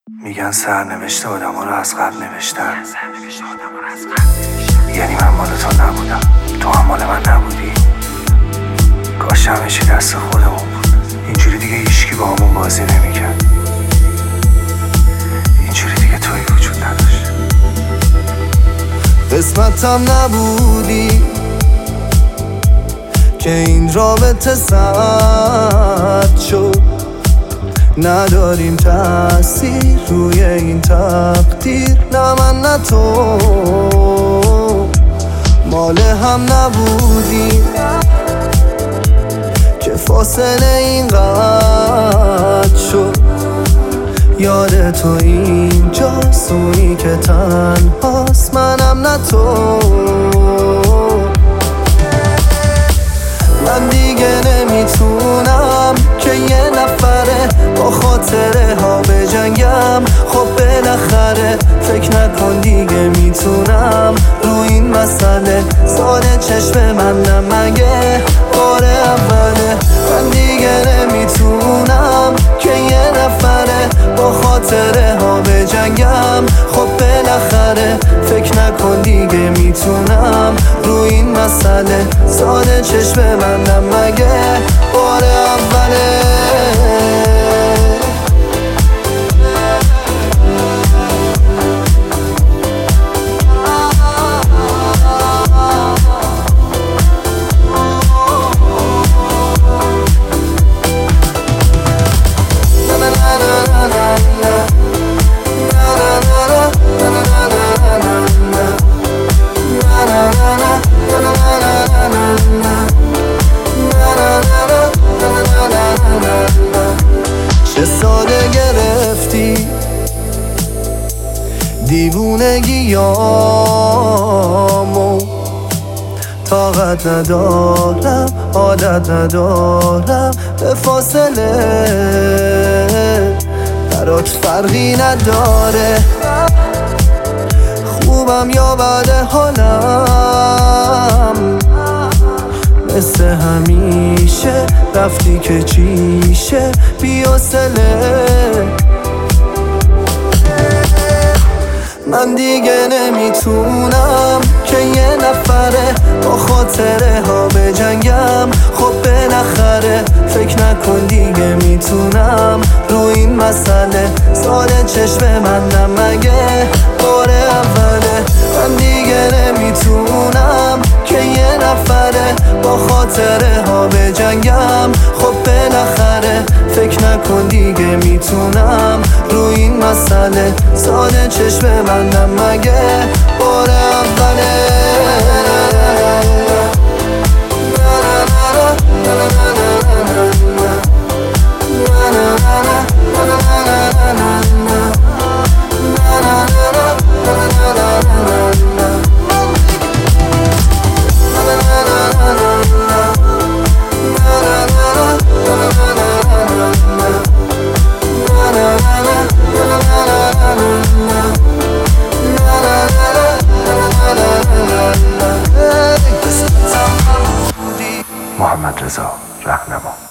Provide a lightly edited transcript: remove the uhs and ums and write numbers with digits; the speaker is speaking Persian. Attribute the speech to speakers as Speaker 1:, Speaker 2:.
Speaker 1: میگن سرنوشت آدما رو از قبل نوشتن. یعنی من مال تو نبودم، تو هم مال من نبودی. کاش همه چی دست خودمون بود. اینجوری دیگه هیچکی با همون بازی نمیکرد. اینجوری دیگه تویی وجود نداشت.
Speaker 2: قسمتم نبودی که این رابطه سرد شد. نداریم تأثیر روی این تقدیر، نه من نه تو. مال هم نبودیم که فاصله این قد شد. یاد تو اینجاست، اونی که تنهاست، منم نه تو. من دیگه نمیتونم که یه نفره با خاطره ها بجنگم. خب بالاخره فکر نکن دیگه میتونم رو این مسئله ساده چشم من نمگه بار اوله. من دیگه نمیتونم که یه نفره با خاطره ها بجنگم. خب بالاخره فکر نکن دیگه میتونم رو این مسئله ساده چشم من نمگه بار اوله. چه ساده گرفتی دیوونگیامو، طاقت ندارم عادت ندارم به فاصله. برات فرقی نداره خوبم یا بد حالم، مثل همیشه رفتی که چیشه بی‌حوصله. من دیگه نمیتونم که یه نفره با خاطره ها بجنگم. خب بالاخره فکر نکن دیگه میتونم رو این مسئله ساده چشم من نمگه بار اوله. من دیگه نمیتونم که یه نفره با خاطره ها بجنگم. خب بالاخره فکر نکن دیگه میتونم رو این مسئله ساده چشم من نمگه بار اوله.
Speaker 1: محمد رضا رهنما.